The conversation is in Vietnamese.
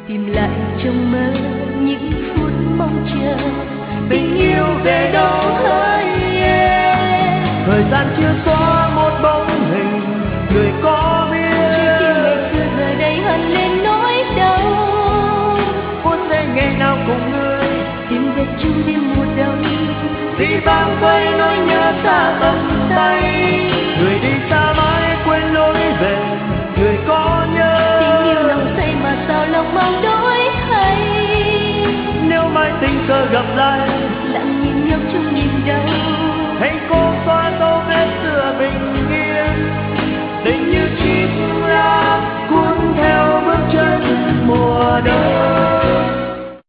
tìm lại trong mơ những phút mong chờ tình yêu về đâu hỡi em. Thời gian chưa xóa một bóng hình người có biết, trái tim ngày xưa giờ đây hằn lên nỗi đau. phút giây ngày nào cùng người tìm về chung đêm mùa đông, vì vang vây nỗi nhớ xa tận tay.